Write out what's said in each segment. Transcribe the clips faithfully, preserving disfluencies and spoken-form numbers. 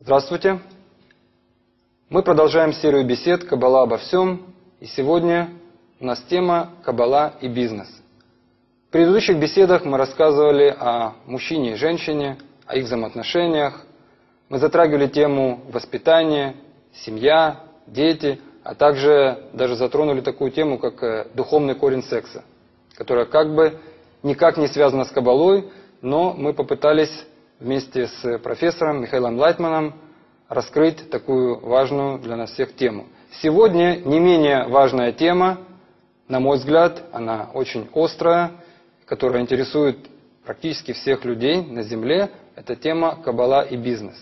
Здравствуйте! Мы продолжаем серию бесед «Каббала обо всем», и сегодня у нас тема «Каббала и бизнес». В предыдущих беседах мы рассказывали о мужчине и женщине, о их взаимоотношениях. Мы затрагивали тему воспитания, семья, дети, а также даже затронули такую тему, как духовный корень секса, которая как бы никак не связана с Каббалой, но мы попытались вместе с профессором Михаилом Лайтманом раскрыть такую важную для нас всех тему. Сегодня не менее важная тема, на мой взгляд, она очень острая, которая интересует практически всех людей на Земле, это тема Каббала и бизнес.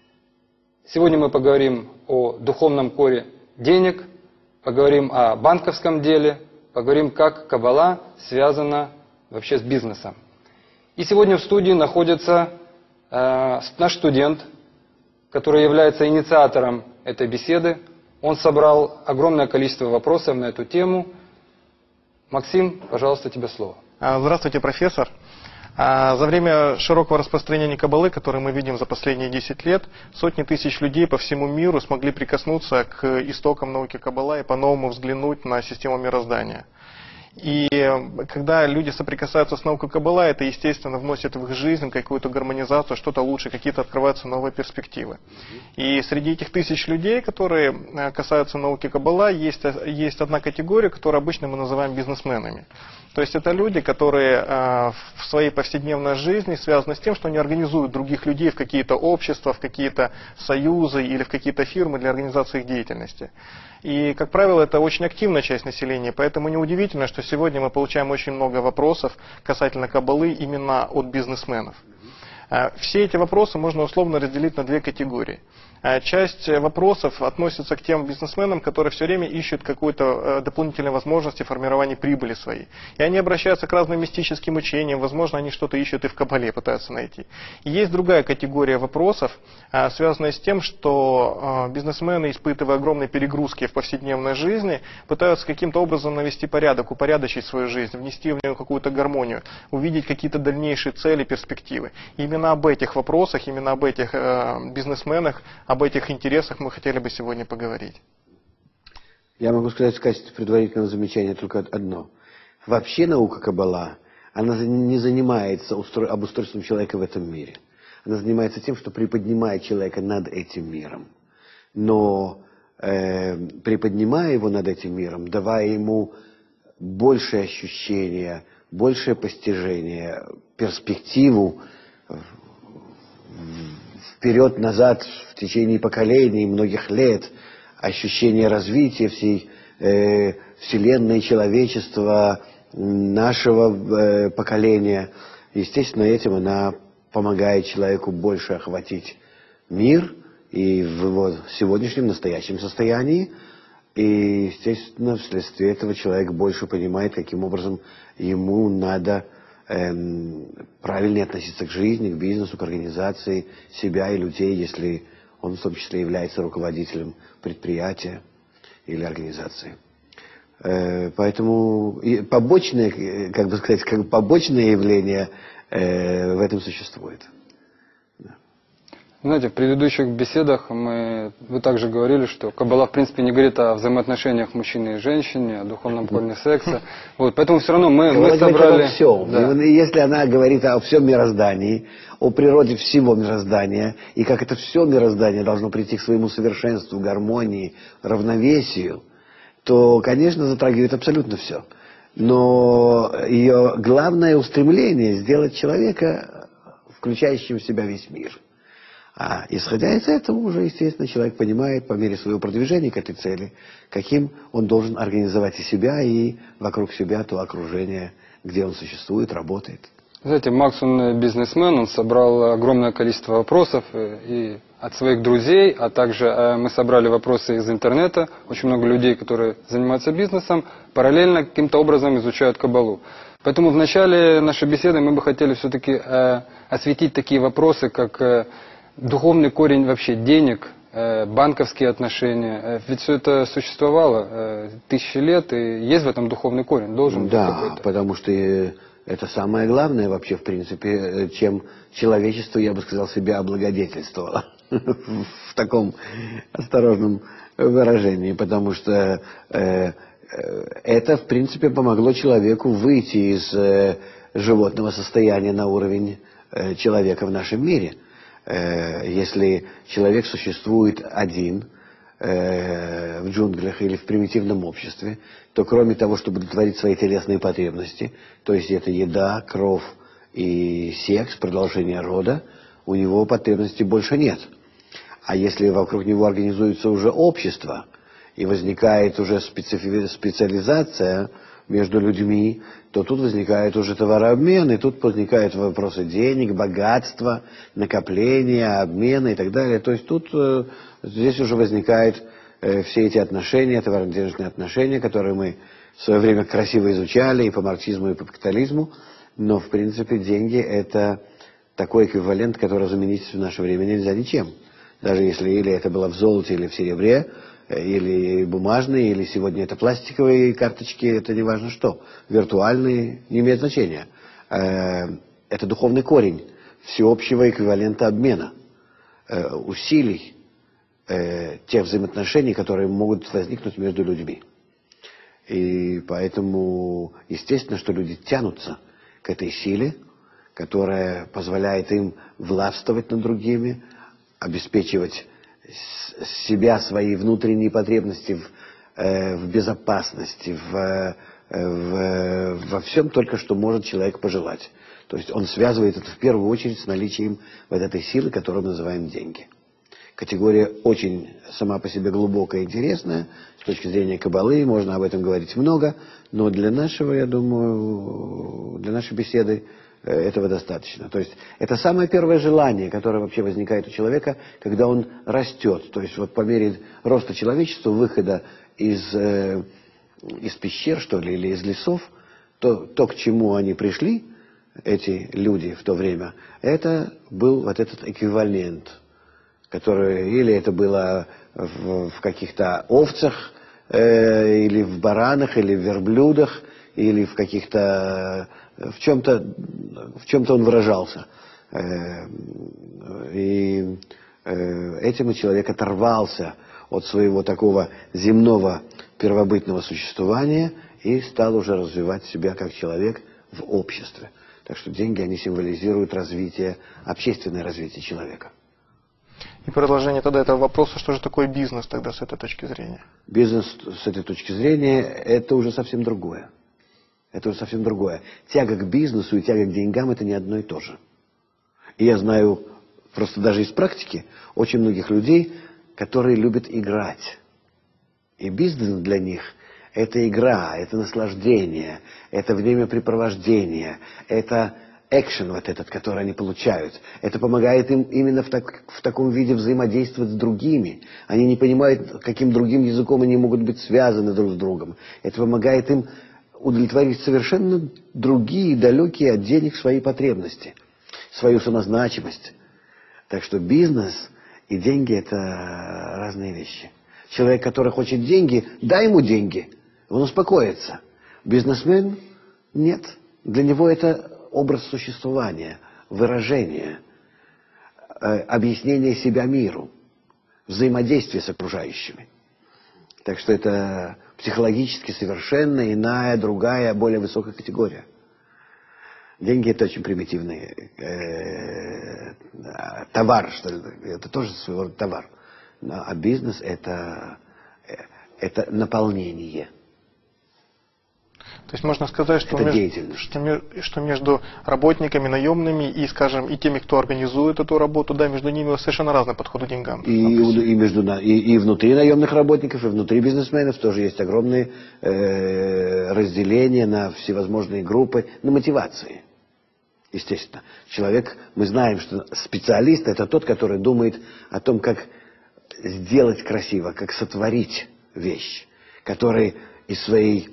Сегодня мы поговорим о духовном коре денег, поговорим о банковском деле, поговорим, как Каббала связана вообще с бизнесом. И сегодня в студии находится э, наш студент, который является инициатором этой беседы. Он собрал огромное количество вопросов на эту тему. Максим, пожалуйста, тебе слово. Здравствуйте, профессор. За время широкого распространения Каббалы, которое мы видим за последние десять лет, сотни тысяч людей по всему миру смогли прикоснуться к истокам науки Каббала и по-новому взглянуть на систему мироздания. И когда люди соприкасаются с наукой Каббала, это, естественно, вносит в их жизнь какую-то гармонизацию, что-то лучше, какие-то открываются новые перспективы. И среди этих тысяч людей, которые касаются науки Каббала, есть, есть одна категория, которую обычно мы называем бизнесменами. То есть это люди, которые э, в своей повседневной жизни связаны с тем, что они организуют других людей в какие-то общества, в какие-то союзы или в какие-то фирмы для организации их деятельности. И, как правило, это очень активная часть населения, поэтому неудивительно, что сегодня мы получаем очень много вопросов касательно Каббалы именно от бизнесменов. Все эти вопросы можно условно разделить на две категории. Часть вопросов относится к тем бизнесменам, которые все время ищут какую-то дополнительную возможность формирования прибыли своей. И они обращаются к разным мистическим учениям, возможно, они что-то ищут и в Каббале пытаются найти. И есть другая категория вопросов, связанная с тем, что бизнесмены, испытывая огромные перегрузки в повседневной жизни, пытаются каким-то образом навести порядок, упорядочить свою жизнь, внести в нее какую-то гармонию, увидеть какие-то дальнейшие цели, перспективы. И именно об этих вопросах, именно об этих бизнесменах, об этих интересах мы хотели бы сегодня поговорить. Я могу сказать в качестве предварительного замечания только одно. Вообще наука Каббала, она не занимается обустройством человека в этом мире. Она занимается тем, что приподнимает человека над этим миром. Но э, приподнимая его над этим миром, давая ему большее ощущение, большее постижение, перспективу, вперед-назад в течение поколений, многих лет, ощущение развития всей э, Вселенной, человечества, нашего э, поколения. Естественно, этим она помогает человеку больше охватить мир и в его сегодняшнем, настоящем состоянии. И, естественно, вследствие этого человек больше понимает, каким образом ему надо правильнее относиться к жизни, к бизнесу, к организации себя и людей, если он в том числе является руководителем предприятия или организации. Поэтому побочное, как бы сказать, как побочное явление в этом существует. Знаете, в предыдущих беседах мы, вы также говорили, что Каббала в принципе не говорит о взаимоотношениях мужчины и женщины, о духовном корне секса. Вот, поэтому все равно мы, мы собрали... Все. Да. Если она говорит о всем мироздании, о природе всего мироздания, и как это все мироздание должно прийти к своему совершенству, гармонии, равновесию, то, конечно, затрагивает абсолютно все. Но ее главное устремление сделать человека, включающим в себя весь мир. А исходя из этого уже, естественно, человек понимает по мере своего продвижения к этой цели, каким он должен организовать и себя, и вокруг себя то окружение, где он существует, работает. Знаете, Макс, он бизнесмен, он собрал огромное количество вопросов и от своих друзей, а также мы собрали вопросы из интернета. Очень много людей, которые занимаются бизнесом, параллельно каким-то образом изучают Каббалу. Поэтому в начале нашей беседы мы бы хотели все-таки осветить такие вопросы, как духовный корень вообще денег, банковские отношения. Ведь все это существовало тысячи лет, и есть в этом духовный корень, должен быть какой-то. Да, потому что это самое главное вообще, в принципе, чем человечество, я бы сказал, себя облагодетельствовало. в таком осторожном выражении, потому что э, это, в принципе, помогло человеку выйти из э, животного состояния на уровень э, человека в нашем мире. Э, если человек существует один э, в джунглях или в примитивном обществе, то кроме того, чтобы удовлетворить свои телесные потребности, то есть это еда, кровь и секс, продолжение рода, у него потребностей больше нет. А если вокруг него организуется уже общество, и возникает уже специфи- специализация между людьми, то тут возникает уже товарообмен, и тут возникают вопросы денег, богатства, накопления, обмена и так далее. То есть тут э, здесь уже возникают э, все эти отношения, товарно-денежные отношения, которые мы в свое время красиво изучали и по марксизму, и по капитализму. Но, в принципе, деньги – это такой эквивалент, который заменить в наше время нельзя ничем. Даже если или это было в золоте, или в серебре, или бумажные, или сегодня это пластиковые карточки, это не важно что. Виртуальные, не имеет значения. Это духовный корень всеобщего эквивалента обмена, усилий тех взаимоотношений, которые могут возникнуть между людьми. И поэтому, естественно, что люди тянутся к этой силе, которая позволяет им властвовать над другими, обеспечивать себя, свои внутренние потребности в, э, в безопасности, в, э, в, во всем только, что может человек пожелать. То есть он связывает это в первую очередь с наличием вот этой силы, которую мы называем деньги. Категория очень сама по себе глубокая и интересная. С точки зрения каббалы можно об этом говорить много, но для нашего, я думаю, для нашей беседы этого достаточно. То есть это самое первое желание, которое вообще возникает у человека, когда он растет. То есть вот по мере роста человечества, выхода из, э, из пещер, что ли, или из лесов, то, то, к чему они пришли, эти люди в то время, это был вот этот эквивалент, который, или это было в, в каких-то овцах, э, или в баранах, или в верблюдах, или в каких-то, в чем-то, в чем-то он выражался. И этим человек оторвался от своего такого земного первобытного существования и стал уже развивать себя как человек в обществе. Так что деньги, они символизируют развитие, общественное развитие человека. И продолжение тогда этого вопроса, что же такое бизнес тогда с этой точки зрения? Бизнес с этой точки зрения, это уже совсем другое. Это уже совсем другое. Тяга к бизнесу и тяга к деньгам – это не одно и то же. И я знаю, просто даже из практики, очень многих людей, которые любят играть. И бизнес для них – это игра, это наслаждение, это времяпрепровождение, это экшен вот этот, который они получают. Это помогает им именно в, так, в таком виде взаимодействовать с другими. Они не понимают, каким другим языком они могут быть связаны друг с другом. Это помогает им удовлетворить совершенно другие, далекие от денег свои потребности, свою самозначимость. Так что бизнес и деньги – это разные вещи. Человек, который хочет деньги, дай ему деньги, он успокоится. Бизнесмен – нет. Для него это образ существования, выражение, объяснение себя миру, взаимодействие с окружающими. Так что это психологически совершенно иная, другая, более высокая категория. Деньги – это очень примитивный э, товар, что ли. Это тоже своего рода товар. А бизнес – это, это наполнение. То есть можно сказать, что, это между, что, что между работниками, наемными и, скажем, и теми, кто организует эту работу, да, между ними совершенно разный подход к деньгам. И, и, между, и, и внутри наемных работников, и внутри бизнесменов тоже есть огромные э, разделения на всевозможные группы, на мотивации. Естественно. Человек, мы знаем, что специалист – это тот, который думает о том, как сделать красиво, как сотворить вещь, который из своей...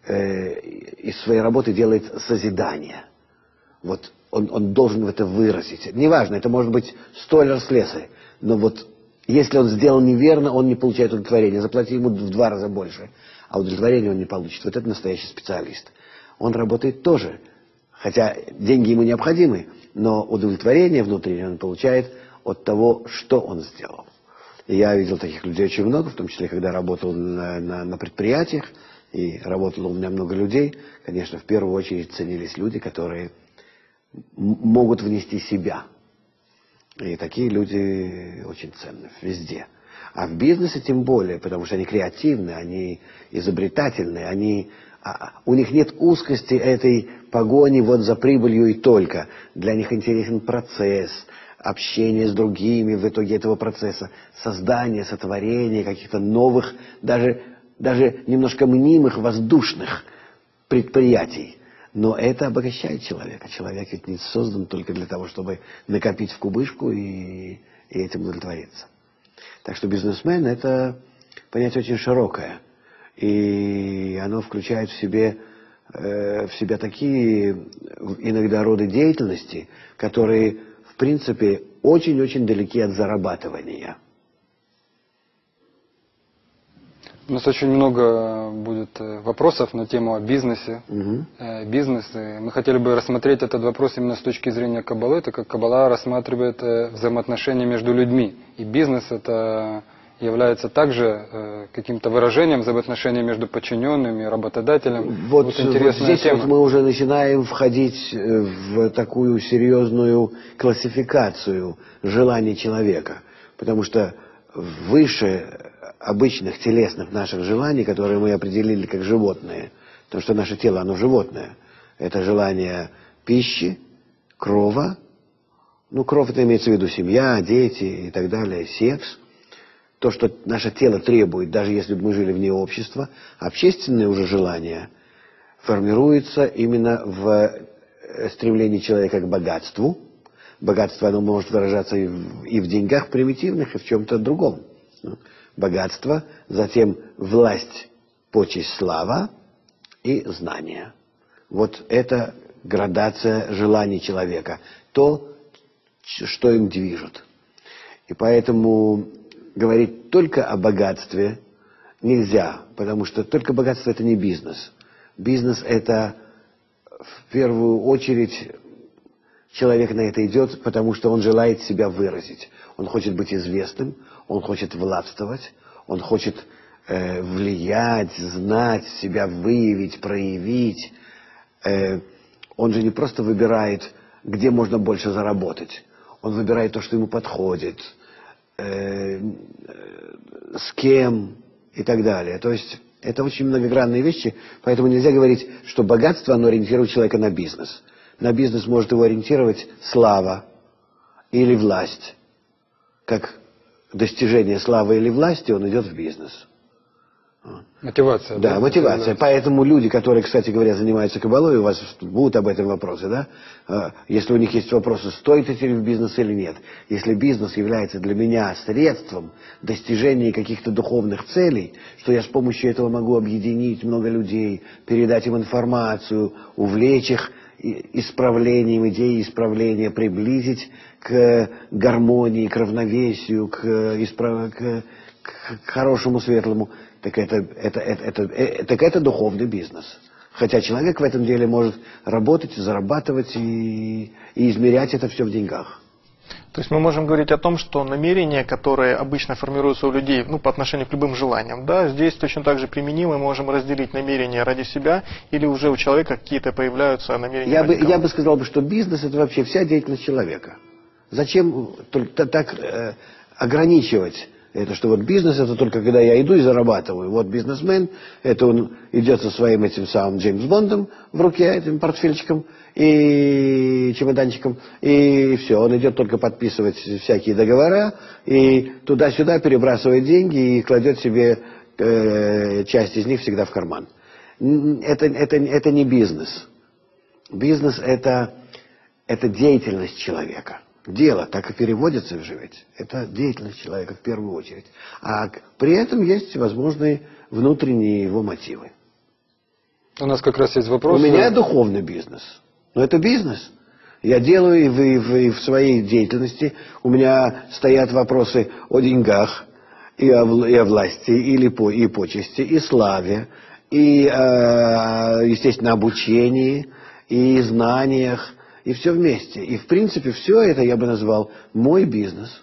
из своей работы делает созидание. Вот он, он должен это выразить. Неважно, это может быть столяр-слесарь, но вот если он сделал неверно, он не получает удовлетворения. Заплати ему в два раза больше, а удовлетворения он не получит. Вот это настоящий специалист. Он работает тоже, хотя деньги ему необходимы, но удовлетворение внутреннее он получает от того, что он сделал. И я видел таких людей очень много, в том числе, когда работал на, на, на предприятиях, и работало у меня много людей. Конечно, в первую очередь ценились люди, которые могут внести себя. И такие люди очень ценны везде. А в бизнесе тем более, потому что они креативны, они изобретательны, они, а, у них нет узкости этой погони вот за прибылью и только. Для них интересен процесс, общение с другими в итоге этого процесса, создание, сотворение каких-то новых, даже, даже немножко мнимых, воздушных предприятий. Но это обогащает человека. Человек ведь не создан только для того, чтобы накопить в кубышку и, и этим удовлетвориться. Так что бизнесмен – это понятие очень широкое. И оно включает в себе, э, в себя такие иногда роды деятельности, которые, в принципе, очень-очень далеки от зарабатывания. У нас очень много будет вопросов на тему о бизнесе, Угу. бизнес. И мы хотели бы рассмотреть этот вопрос именно с точки зрения Каббалы, так как Каббала рассматривает взаимоотношения между людьми. И бизнес это является также каким-то выражением взаимоотношений между подчиненными, работодателем. Вот, вот, вот здесь тема. вот мы уже начинаем входить в такую серьезную классификацию желаний человека. Потому что выше обычных телесных наших желаний, которые мы определили как животные, потому что наше тело, оно животное. Это желание пищи, крова, ну, кров это имеется в виду семья, дети и так далее, секс. То, что наше тело требует, даже если бы мы жили вне общества, общественные уже желания формируются именно в стремлении человека к богатству. Богатство, оно может выражаться и в, и в деньгах примитивных, и в чем-то другом. Богатство, затем власть, почесть, слава и знания. Вот это градация желаний человека, то, что им движет. И поэтому говорить только о богатстве нельзя, потому что только богатство – это не бизнес. Бизнес – это в первую очередь человек на это идет, потому что он желает себя выразить. Он хочет быть известным, он хочет властвовать, он хочет э, влиять, знать, себя выявить, проявить. Э, он же не просто выбирает, где можно больше заработать. Он выбирает то, что ему подходит, э, э, с кем и так далее. То есть это очень многогранные вещи, поэтому нельзя говорить, что богатство, оно ориентирует человека на бизнес. На бизнес может его ориентировать слава или власть. Как достижение славы или власти, он идет в бизнес. Мотивация. Да, да, мотивация. Поэтому люди, которые, кстати говоря, занимаются каббалой, у вас будут об этом вопросы, да? Если у них есть вопросы, стоит идти в бизнес или нет. Если бизнес является для меня средством достижения каких-то духовных целей, что я с помощью этого могу объединить много людей, передать им информацию, увлечь их исправлением, идеи исправления, приблизить к гармонии, к равновесию, к, исправ... к, к хорошему, светлому, так это, это, это, это, это, так это духовный бизнес. Хотя человек в этом деле может работать, зарабатывать и, и измерять это все в деньгах. То есть мы можем говорить о том, что намерения, которые обычно формируются у людей, ну, по отношению к любым желаниям, да, здесь точно так же применимы, мы можем разделить намерения ради себя, или уже у человека какие-то появляются намерения я ради бы, я бы сказал, что бизнес – это вообще вся деятельность человека. Зачем только так э, ограничивать это, что вот бизнес – это только когда я иду и зарабатываю. Вот бизнесмен – это он идет со своим этим самым Джеймс Бондом в руке, этим портфельчиком и чемоданчиком, и все, он идет только подписывать всякие договора, и туда-сюда перебрасывает деньги и кладет себе э, часть из них всегда в карман. Это, это, это не бизнес. Бизнес – это, это деятельность человека. Дело так и переводится же ведь. Это деятельность человека в первую очередь. А при этом есть возможные внутренние его мотивы. У нас как раз есть вопрос. У меня духовный бизнес. Но это бизнес. Я делаю и в, и в, и в своей деятельности. У меня стоят вопросы о деньгах, и о, и о власти, или по, и почести, и славе, и, э, естественно, обучении, и знаниях, и все вместе. И, в принципе, все это я бы назвал мой бизнес.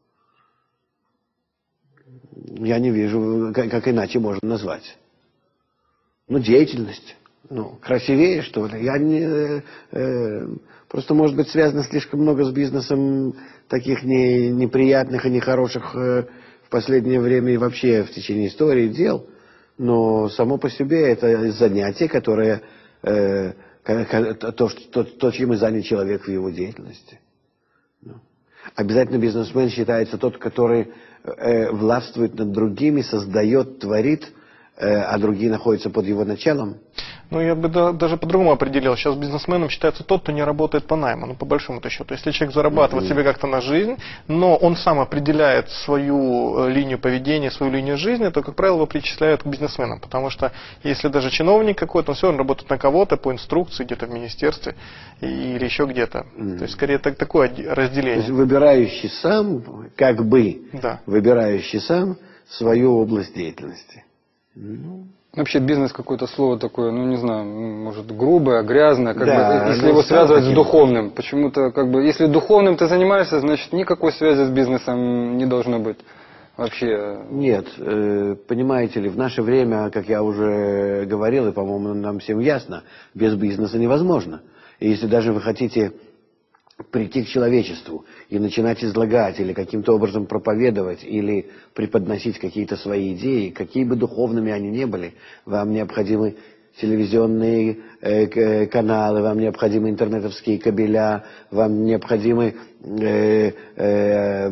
Я не вижу, как, как иначе можно назвать. Ну, деятельность. Ну, красивее, что ли? Я не... Э, э, просто, может быть, связано слишком много с бизнесом таких не, неприятных и нехороших э, в последнее время и вообще в течение истории дел. Но само по себе это занятие, которое... Э, то, что, то, чем и занят человек в его деятельности. Ну. Обязательно бизнесмен считается тот, который э, властвует над другими, создает, творит, э, а другие находятся под его началом. Ну, я бы да, даже по-другому определил. Сейчас бизнесменом считается тот, кто не работает по найму, ну, по большому-то счету. Если человек зарабатывает mm-hmm. себе как-то на жизнь, но он сам определяет свою линию поведения, свою линию жизни, то, как правило, его причисляют к бизнесменам. Потому что если даже чиновник какой-то, он все равно работает на кого-то по инструкции, где-то в министерстве или еще где-то. Mm-hmm. То есть, скорее, так, такое разделение. То есть, выбирающий сам, как бы, да. выбирающий сам свою область деятельности. Mm-hmm. Вообще бизнес какое-то слово такое, ну не знаю, может грубое, грязное, как да, бы, если его связывать с духовным. Почему-то, как бы, если духовным ты занимаешься, значит никакой связи с бизнесом не должно быть вообще. Нет, э, понимаете ли, в наше время, как я уже говорил, и, по-моему, нам всем ясно, без бизнеса невозможно. И если даже вы хотите прийти к человечеству и начинать излагать или каким-то образом проповедовать или преподносить какие-то свои идеи, какие бы духовными они ни были, вам необходимы телевизионные э, каналы, вам необходимы интернетовские кабеля, вам необходимы э, э,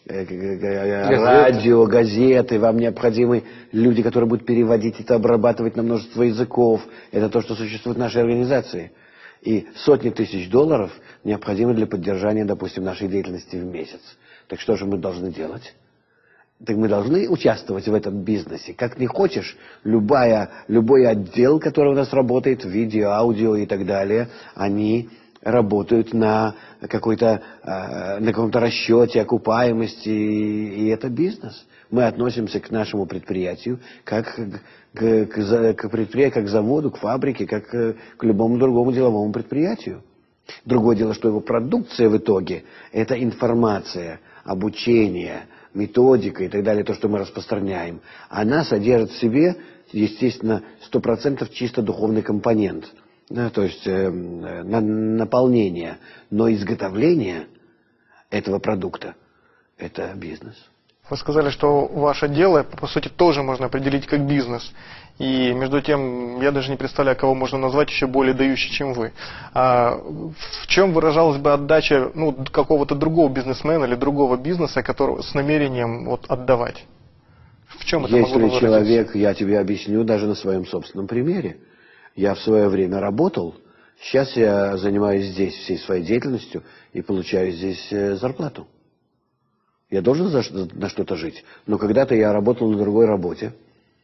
э, радио, газеты, вам необходимы люди, которые будут переводить это, обрабатывать на множество языков. Это то, что существует в нашей организации. И сотни тысяч долларов необходимы для поддержания, допустим, нашей деятельности в месяц. Так что же мы должны делать? Так мы должны участвовать в этом бизнесе. Как не хочешь, любая, любой отдел, который у нас работает, видео, аудио и так далее, они работают на какой-то, на каком-то расчете, окупаемости, и это бизнес. Мы относимся к нашему предприятию как к, к, к предприятию, как к заводу, к фабрике, как к любому другому деловому предприятию. Другое дело, что его продукция в итоге – это информация, обучение, методика и так далее, то, что мы распространяем. Она содержит в себе, естественно, сто процентов чисто духовный компонент, да, то есть э, на, наполнение, но изготовление этого продукта – это бизнес. Вы сказали, что ваше дело, по сути, тоже можно определить как бизнес. И, между тем, я даже не представляю, кого можно назвать еще более дающим, чем вы. А в чем выражалась бы отдача ну, какого-то другого бизнесмена или другого бизнеса, которого с намерением вот, отдавать? В чем это могло бы выразиться? Если человек, я тебе объясню даже на своем собственном примере. Я в свое время работал, сейчас я занимаюсь здесь всей своей деятельностью и получаю здесь зарплату. Я должен на что-то жить. Но когда-то я работал на другой работе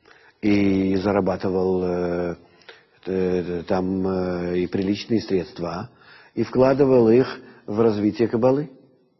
и зарабатывал э, э, там э, и приличные средства, и вкладывал их в развитие каббалы.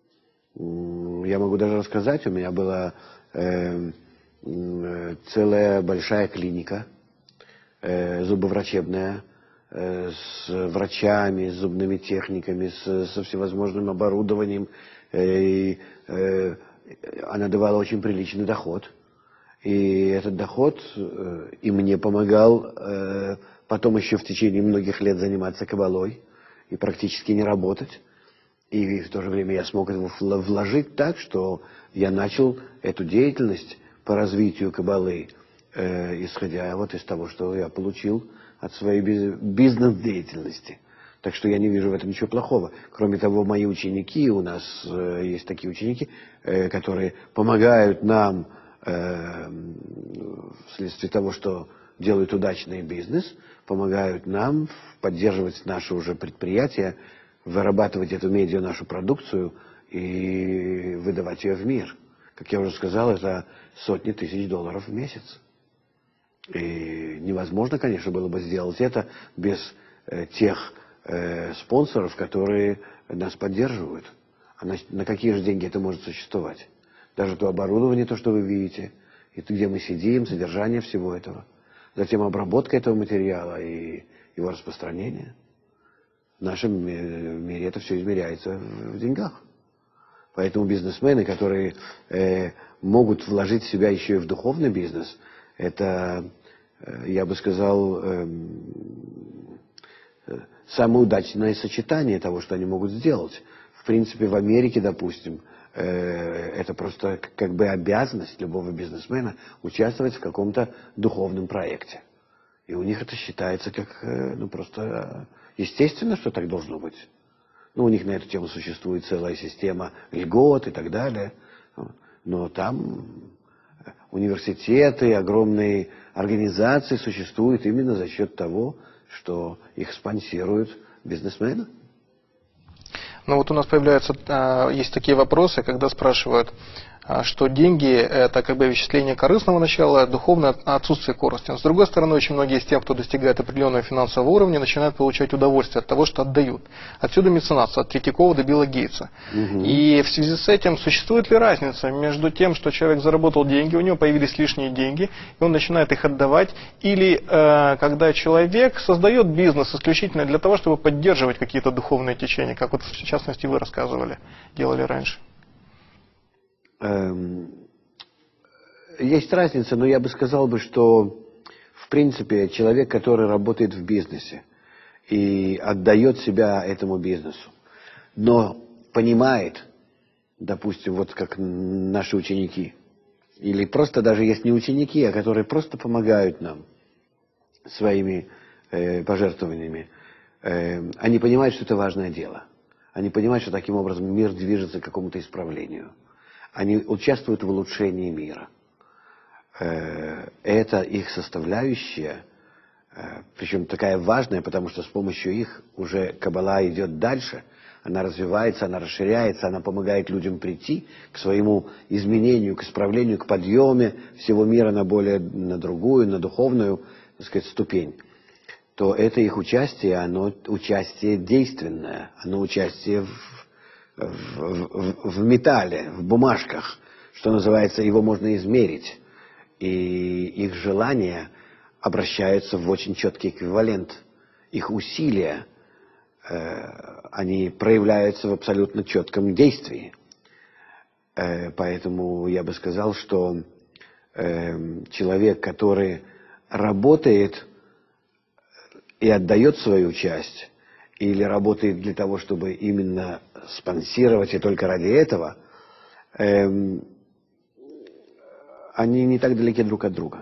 Я могу даже рассказать, у меня была э, э, целая большая клиника, э, зубоврачебная, э, с врачами, с зубными техниками, с, со всевозможным оборудованием. И, э, она давала очень приличный доход. И этот доход э, и мне помогал э, потом еще в течение многих лет заниматься каббалой и практически не работать. И в то же время я смог его вложить так, что я начал эту деятельность по развитию каббалы, э, исходя вот из того, что я получил от своей бизнес-деятельности. Так что я не вижу в этом ничего плохого. Кроме того, мои ученики, у нас э, есть такие ученики, э, которые помогают нам э, вследствие того, что делают удачный бизнес, помогают нам поддерживать наше уже предприятие, вырабатывать эту медиа, нашу продукцию и выдавать ее в мир. Как я уже сказал, это сотни тысяч долларов в месяц. И невозможно, конечно, было бы сделать это без э, тех э, спонсоров, которые нас поддерживают. А на, на какие же деньги это может существовать? Даже то оборудование, то, что вы видите, и где мы сидим, содержание всего этого. Затем обработка этого материала и его распространение. В нашем мире это все измеряется в деньгах. Поэтому бизнесмены, которые э, могут вложить себя еще и в духовный бизнес, это, э, я бы сказал, э, самое удачное сочетание того, что они могут сделать. В принципе, в Америке, допустим, э, это просто как бы обязанность любого бизнесмена участвовать в каком-то духовном проекте. И у них это считается как, э, ну, просто естественно, что так должно быть. Ну, у них на эту тему существует целая система льгот и так далее. Но там университеты, огромные организации существуют именно за счет того, что их спонсируют бизнесмены. Ну вот у нас появляются, есть такие вопросы, когда спрашивают, что деньги – это как бы вычисление корыстного начала, духовное отсутствие корысти. Но с другой стороны, очень многие из тех, кто достигает определенного финансового уровня, начинают получать удовольствие от того, что отдают. Отсюда меценатство, от Третьякова до Билла Гейтса. Угу. И в связи с этим существует ли разница между тем, что человек заработал деньги, у него появились лишние деньги, и он начинает их отдавать, или э, когда человек создает бизнес исключительно для того, чтобы поддерживать какие-то духовные течения, как вот в частности вы рассказывали, делали раньше? Есть разница, но я бы сказал, бы, что в принципе человек, который работает в бизнесе и отдает себя этому бизнесу, но понимает, допустим, вот как наши ученики, или просто даже есть не ученики, а которые просто помогают нам своими э, пожертвованиями, э, они понимают, что это важное дело. Они понимают, что таким образом мир движется к какому-то исправлению. Они участвуют в улучшении мира. Это их составляющая, причем такая важная, потому что с помощью их уже Каббала идет дальше, она развивается, она расширяется, она помогает людям прийти к своему изменению, к исправлению, к подъему всего мира на более, на другую, на духовную, так сказать, ступень. То это их участие, оно участие действенное, оно участие в В, в, в металле, в бумажках, что называется, его можно измерить. И их желания обращаются в очень четкий эквивалент. Их усилия, э, они проявляются в абсолютно четком действии. Э, поэтому я бы сказал, что э, человек, который работает и отдает свою часть, или работает для того, чтобы именно спонсировать, и только ради этого, эм, они не так далеки друг от друга.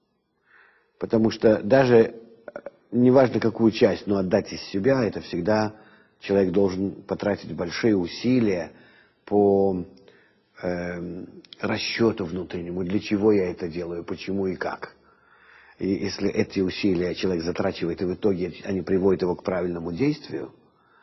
Потому что даже, неважно какую часть, но отдать из себя, это всегда человек должен потратить большие усилия по эм, расчету внутреннему, для чего я это делаю, почему и как. И если эти усилия человек затрачивает, и в итоге они приводят его к правильному действию,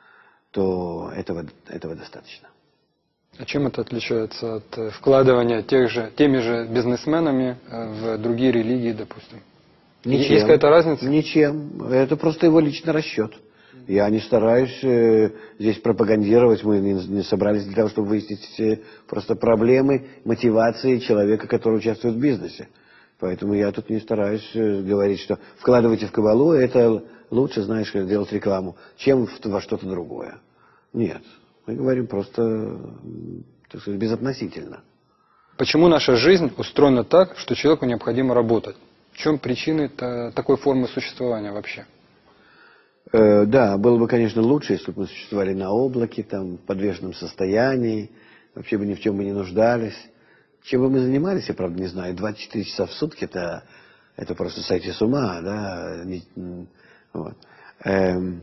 то этого, этого достаточно. А чем это отличается от вкладывания тех же, теми же бизнесменами в другие религии, допустим? Ничем. Есть какая-то разница? Ничем. Это просто его личный расчет. Я не стараюсь э, здесь пропагандировать, мы не, не собрались для того, чтобы выяснить э, просто проблемы, мотивации человека, который участвует в бизнесе. Поэтому я тут не стараюсь э, говорить, что вкладывайте в Каббалу, это лучше, знаешь, делать рекламу, чем в, во что-то другое. Нет. Мы говорим просто, так сказать, безотносительно. Почему наша жизнь устроена так, что человеку необходимо работать? В чем причины такой формы существования вообще? Э, да, было бы, конечно, лучше, если бы мы существовали на облаке, там, в подвешенном состоянии, вообще бы ни в чем бы не нуждались. Чем бы мы занимались, я, правда, не знаю. двадцать четыре часа в сутки, это, это просто сойти с ума, да. Вот. Эм,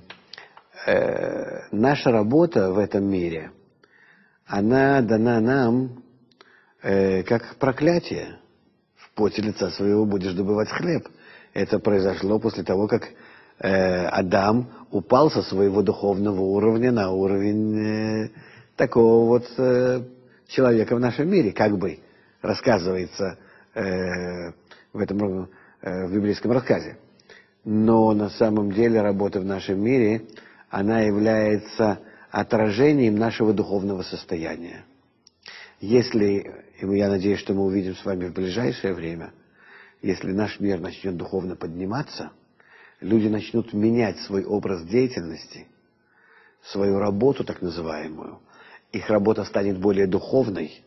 э, наша работа в этом мире, она дана нам э, как проклятие. В поте лица своего будешь добывать хлеб. Это произошло после того, как э, Адам упал со своего духовного уровня на уровень э, такого вот э, человека в нашем мире, как бы рассказывается э, в этом э, в библейском рассказе. Но на самом деле работа в нашем мире, она является отражением нашего духовного состояния. Если, и я надеюсь, что мы увидим с вами в ближайшее время, если наш мир начнет духовно подниматься, люди начнут менять свой образ деятельности, свою работу, так называемую, их работа станет более духовной,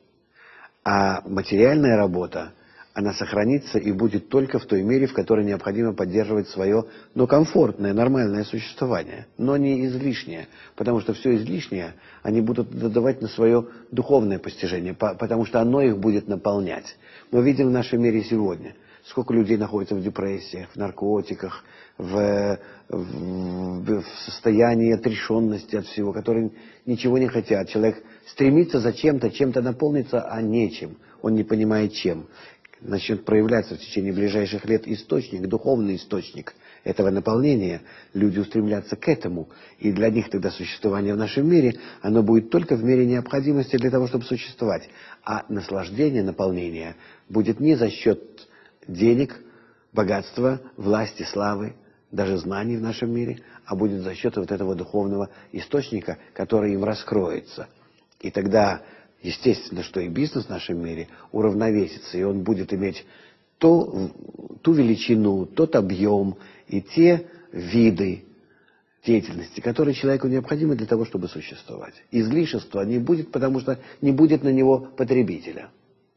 а материальная работа, она сохранится и будет только в той мере, в которой необходимо поддерживать свое, ну, комфортное, нормальное существование, но не излишнее, потому что все излишнее они будут додавать на свое духовное постижение, потому что оно их будет наполнять. Мы видим в нашем мире сегодня, сколько людей находится в депрессиях, в наркотиках, в, в, в состоянии отрешенности от всего, которые ничего не хотят. Человек стремится за чем-то, чем-то наполниться, а нечем. Он не понимает чем. Начнет проявляться в течение ближайших лет источник, духовный источник этого наполнения. Люди устремлятся к этому. И для них тогда существование в нашем мире, оно будет только в мере необходимости для того, чтобы существовать. А наслаждение, наполнение будет не за счет денег, богатства, власти, славы, даже знаний в нашем мире, а будет за счет вот этого духовного источника, который им раскроется. И тогда, естественно, что и бизнес в нашем мире уравновесится, и он будет иметь то, ту величину, тот объем и те виды деятельности, которые человеку необходимы для того, чтобы существовать. Излишества не будет, потому что не будет на него потребителя.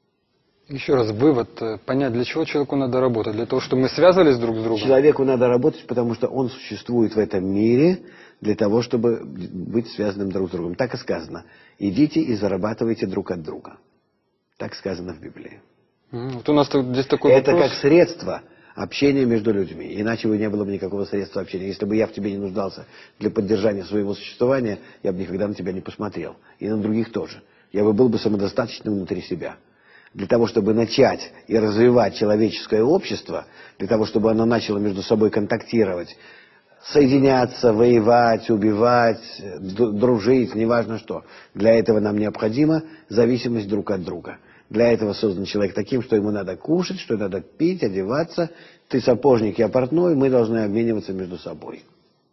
Еще раз, вывод, понять, для чего человеку надо работать? Для того, чтобы мы связывались друг с другом? Человеку надо работать, потому что он существует в этом мире для того, чтобы быть связанным друг с другом. Так и сказано. Идите и зарабатывайте друг от друга. Так сказано в Библии. Вот у нас здесь такой Это вопрос. как средство общения между людьми. Иначе бы не было бы никакого средства общения. Если бы я в тебе не нуждался для поддержания своего существования, я бы никогда на тебя не посмотрел. И на других тоже. Я бы был бы самодостаточным внутри себя. Для того, чтобы начать и развивать человеческое общество, для того, чтобы оно начало между собой контактировать, соединяться, воевать, убивать, дружить, неважно что. Для этого нам необходима зависимость друг от друга. Для этого создан человек таким, что ему надо кушать, что надо пить, одеваться. Ты сапожник, я портной, мы должны обмениваться между собой.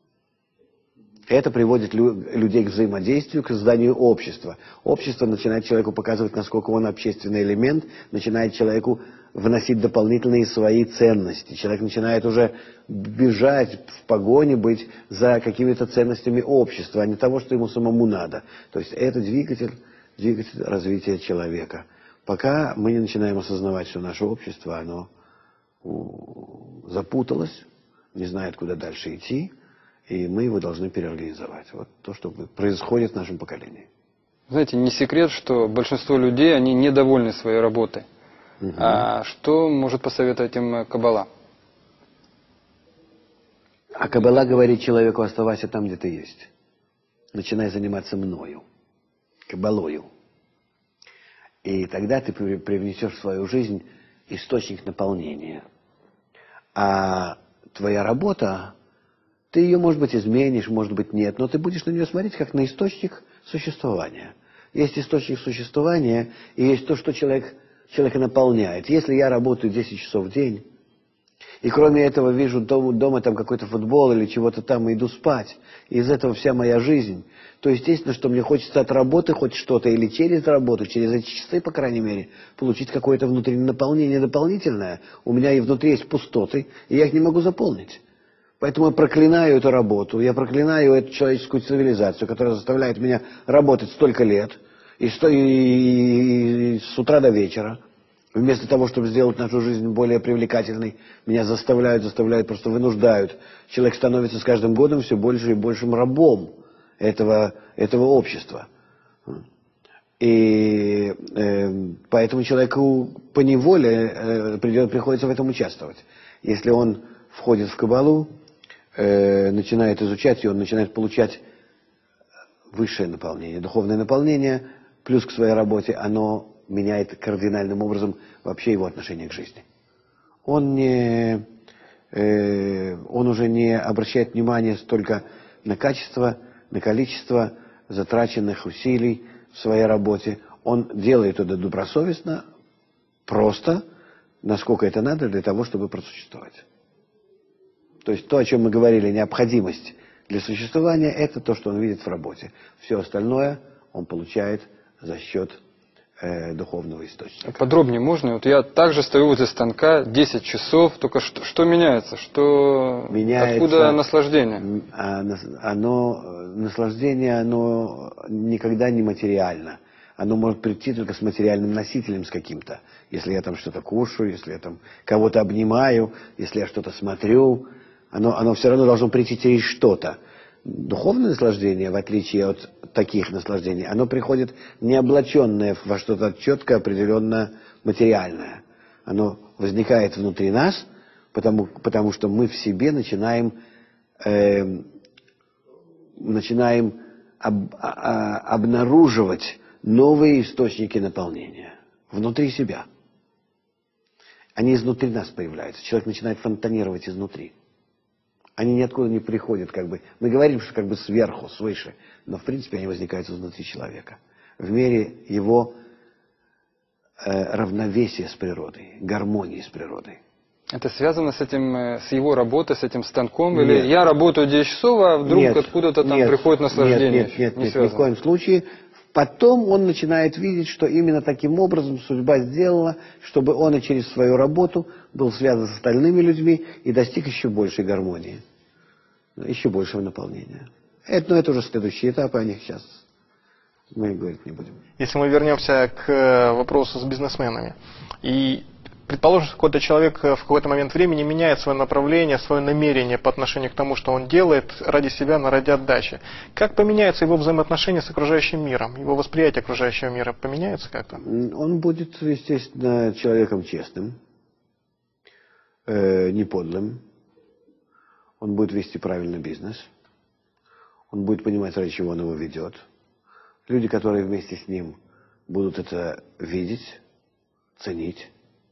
Это приводит людей к взаимодействию, к созданию общества. Общество начинает человеку показывать, насколько он общественный элемент, начинает человеку вносить дополнительные свои ценности. Человек начинает уже бежать в погоне, быть за какими-то ценностями общества, а не того, что ему самому надо. То есть это двигатель, двигатель развития человека. Пока мы не начинаем осознавать, что наше общество, оно запуталось, не знает, куда дальше идти, и мы его должны переорганизовать. Вот то, что происходит в нашем поколении. Знаете, не секрет, что большинство людей, они недовольны своей работой. Угу. А что может посоветовать им Каббала? А Каббала говорит человеку: оставайся там, где ты есть. Начинай заниматься мною, Каббалою. И тогда ты привнесешь в свою жизнь источник наполнения. А твоя работа, ты ее, может быть, изменишь, может быть, нет, но ты будешь на нее смотреть как на источник существования. Есть источник существования, и есть то, что человек, человека наполняет. Если я работаю десять часов в день, и кроме этого вижу дома, дома там какой-то футбол или чего-то там, и иду спать, и из этого вся моя жизнь, то естественно, что мне хочется от работы хоть что-то, или через работу, через эти часы, по крайней мере, получить какое-то внутреннее наполнение дополнительное. У меня и внутри есть пустоты, и я их не могу заполнить. Поэтому я проклинаю эту работу, я проклинаю эту человеческую цивилизацию, которая заставляет меня работать столько лет, и, сто, и, и с утра до вечера. Вместо того, чтобы сделать нашу жизнь более привлекательной, меня заставляют, заставляют, просто вынуждают. Человек становится с каждым годом все больше и большим рабом этого, этого общества. И э, поэтому человеку поневоле э, придет, приходится в этом участвовать. Если он входит в Каббалу, э, начинает изучать ее, он начинает получать высшее наполнение, духовное наполнение, плюс к своей работе, оно меняет кардинальным образом вообще его отношение к жизни. Он, не, э, он уже не обращает внимания столько на качество, на количество затраченных усилий в своей работе. Он делает это добросовестно, просто, насколько это надо для того, чтобы просуществовать. То есть то, о чем мы говорили, необходимость для существования, это то, что он видит в работе. Все остальное он получает за счет э, духовного источника. Подробнее можно? Вот я также стою возле станка десять часов, только что, что меняется? Что... Меняется, Откуда наслаждение? Оно, наслаждение, оно никогда не материально. Оно может прийти только с материальным носителем, с каким-то. Если я там что-то кушаю, если я там кого-то обнимаю, если я что-то смотрю, оно, оно все равно должно прийти через что-то. Духовное наслаждение, в отличие от таких наслаждений, оно приходит не облаченное во что-то четко определенно материальное. Оно возникает внутри нас, потому, потому что мы в себе начинаем, э, начинаем об, а, обнаруживать новые источники наполнения внутри себя. Они изнутри нас появляются. Человек начинает фонтанировать изнутри. Они ниоткуда не приходят, как бы. Мы говорим, что как бы сверху, свыше, но в принципе они возникают изнутри человека. В мере его э, равновесия с природой, гармонии с природой. Это связано с этим, с его работой, с этим станком? Нет. Или я работаю десять часов, а вдруг нет, откуда-то там нет, приходит наслаждение? Нет, нет, нет, не нет ни в коем случае. Потом он начинает видеть, что именно таким образом судьба сделала, чтобы он и через свою работу был связан с остальными людьми и достиг еще большей гармонии, еще большего наполнения. Это, но это уже следующий этап, о них сейчас мы говорить не будем. Если мы вернемся к вопросу с бизнесменами, и предположим, что какой-то человек в какой-то момент времени меняет свое направление, свое намерение по отношению к тому, что он делает ради себя, ради отдачи. Как поменяется его взаимоотношения с окружающим миром? Его восприятие окружающего мира поменяется как-то? Он будет, естественно, человеком честным, э, не подлым. Он будет вести правильный бизнес. Он будет понимать, ради чего он его ведет. Люди, которые вместе с ним будут это видеть, ценить.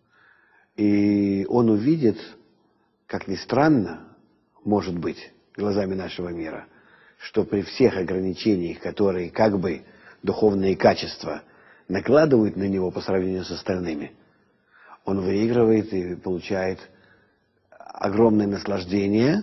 И он увидит, как ни странно, может быть, глазами нашего мира, что при всех ограничениях, которые как бы духовные качества накладывают на него по сравнению с остальными, он выигрывает и получает огромное наслаждение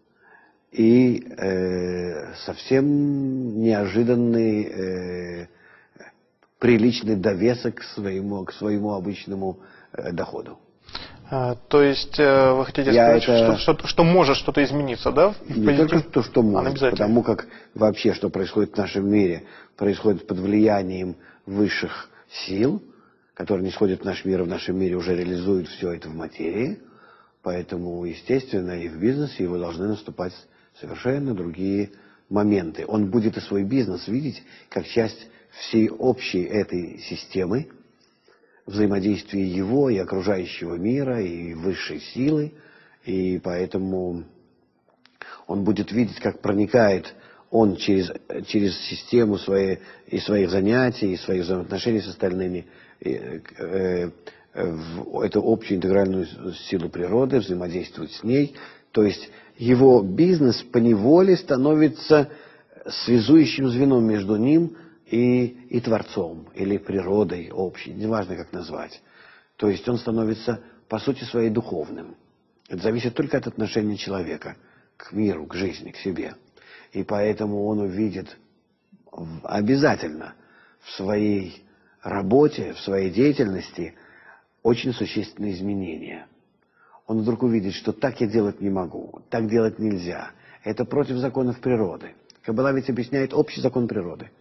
и э, совсем неожиданный э, приличный довесок к своему, к своему обычному э, доходу. А, то есть вы хотите Я сказать, это... что, что, что может что-то измениться, да? Не Позитив... только то, что может, а потому как вообще, что происходит в нашем мире, происходит под влиянием высших сил, которые не сходят в наш мир, и в нашем мире уже реализуют все это в материи. Поэтому, естественно, и в бизнесе его должны наступать совершенно другие моменты. Он будет и свой бизнес видеть как часть всей общей этой системы, взаимодействие его и окружающего мира, и высшей силы, и поэтому он будет видеть, как проникает он через, через систему своей, и своих занятий, и своих взаимоотношений с остальными, и, э, в эту общую интегральную силу природы, взаимодействует с ней. То есть его бизнес поневоле становится связующим звеном между ним И, и Творцом, или природой общей, неважно как назвать. То есть он становится, по сути своей, духовным. Это зависит только от отношения человека к миру, к жизни, к себе. И поэтому он увидит обязательно в своей работе, в своей деятельности очень существенные изменения. Он вдруг увидит, что так я делать не могу, так делать нельзя. Это против законов природы. Каббала ведь объясняет общий закон природы.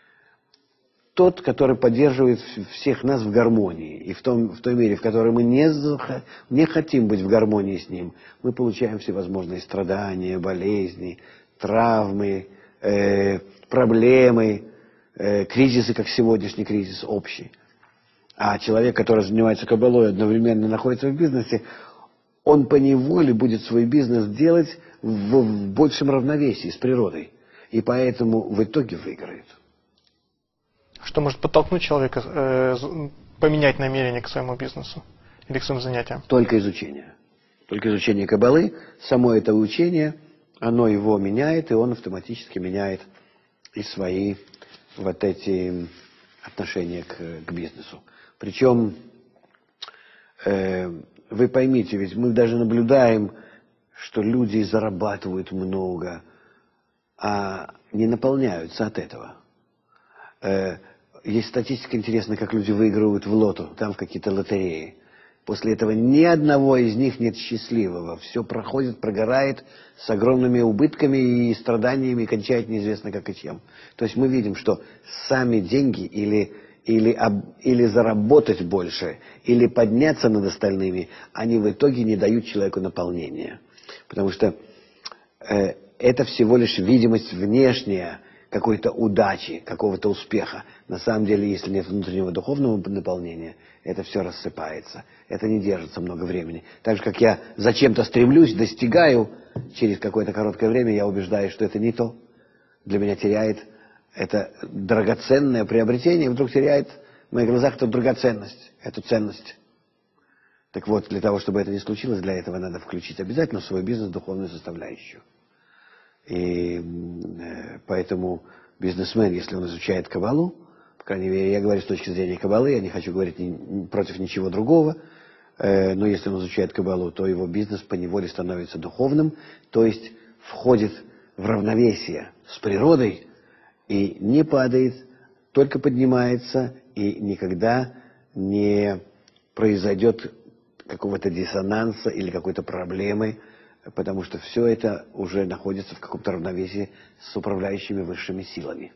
Тот, который поддерживает всех нас в гармонии. И в, том, в той мере, в которой мы не, не хотим быть в гармонии с ним, мы получаем всевозможные страдания, болезни, травмы, э, проблемы, э, кризисы, как сегодняшний кризис общий. А человек, который занимается каббалой, одновременно находится в бизнесе, он поневоле будет свой бизнес делать в, в большем равновесии с природой. И поэтому в итоге выиграет. Что может подтолкнуть человека э, поменять намерение к своему бизнесу или к своим занятиям? Только изучение. Только изучение каббалы, само это учение, оно его меняет, и он автоматически меняет и свои вот эти отношения к, к бизнесу. Причем, э, вы поймите, ведь мы даже наблюдаем, что люди зарабатывают много, а не наполняются от этого. Э, есть статистика интересная, как люди выигрывают в лото, там в какие-то лотереи. После этого ни одного из них нет счастливого. Все проходит, прогорает с огромными убытками и страданиями, и кончает неизвестно как и чем. То есть мы видим, что сами деньги или, или, или заработать больше, или подняться над остальными, они в итоге не дают человеку наполнения. Потому что э, это всего лишь видимость внешняя какой-то удачи, какого-то успеха. На самом деле, если нет внутреннего духовного наполнения, это все рассыпается. Это не держится много времени. Так же, как я зачем-то стремлюсь, достигаю, через какое-то короткое время я убеждаюсь, что это не то. Для меня теряет это драгоценное приобретение, вдруг теряет в моих глазах эту драгоценность, эту ценность. Так вот, для того, чтобы это не случилось, для этого надо включить обязательно в свой бизнес духовную составляющую. И э, поэтому бизнесмен, если он изучает Каббалу, по крайней мере, я говорю с точки зрения Каббалы, я не хочу говорить ни, против ничего другого, э, но если он изучает Каббалу, то его бизнес поневоле становится духовным, то есть входит в равновесие с природой и не падает, только поднимается и никогда не произойдет какого-то диссонанса или какой-то проблемы, потому что все это уже находится в каком-то равновесии с управляющими высшими силами.